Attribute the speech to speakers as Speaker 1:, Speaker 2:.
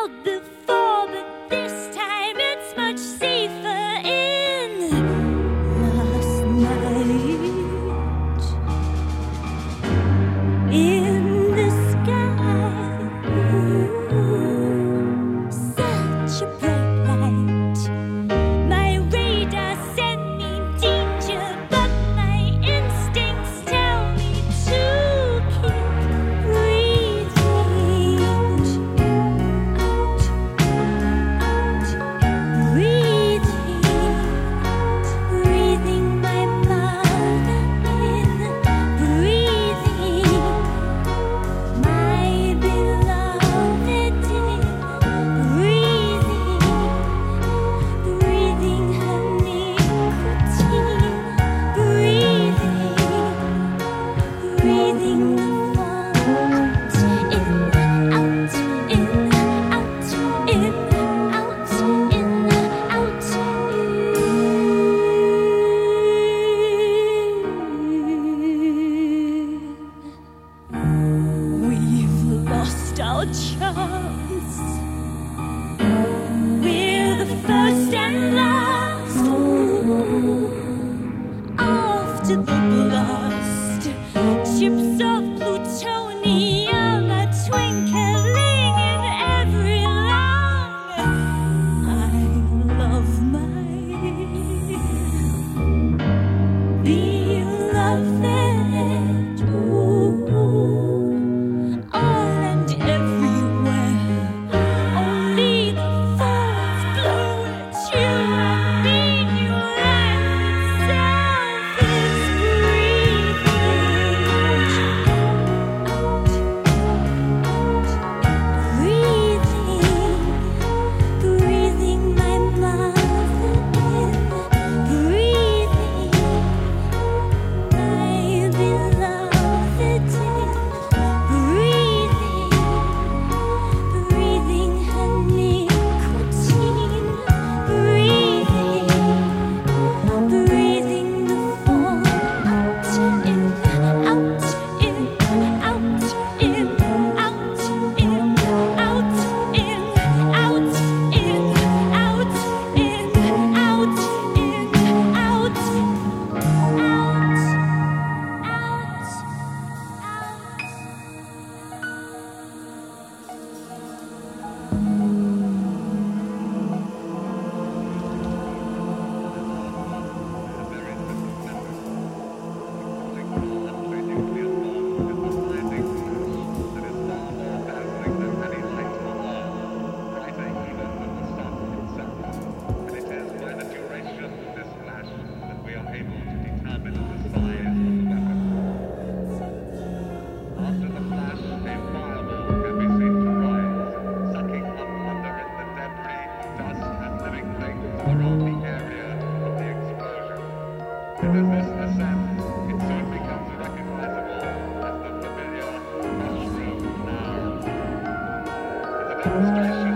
Speaker 1: out before, but this time it's much safer in last night. In the sky, such a bright light. My radar sent me danger, but my instincts tell me to keep breathing. Out, breathing, breathing my mother in, breathing my beloved in, breathing her nicotine, breathing the font in, out, in, out, in, out, in, out. We've lost our chance. We're the first and last. After the blast, chips of plutonium are twinkling in every lung. I love my beloved. All and everywhere, only the fools blow at you and mean your life itself is breathing my mother in, breathing my beloved in, breathing her nicotine, breathing the fall out, in, out, in, out, in, out, in, out, in, out, in, out, in, out,
Speaker 2: After the flash, a fireball can be seen to rise, sucking up under it the debris, dust, and living things around the area of the explosion. And as this ascends, it soon becomes recognizable as the familiar mushroom cloud. As a demonstration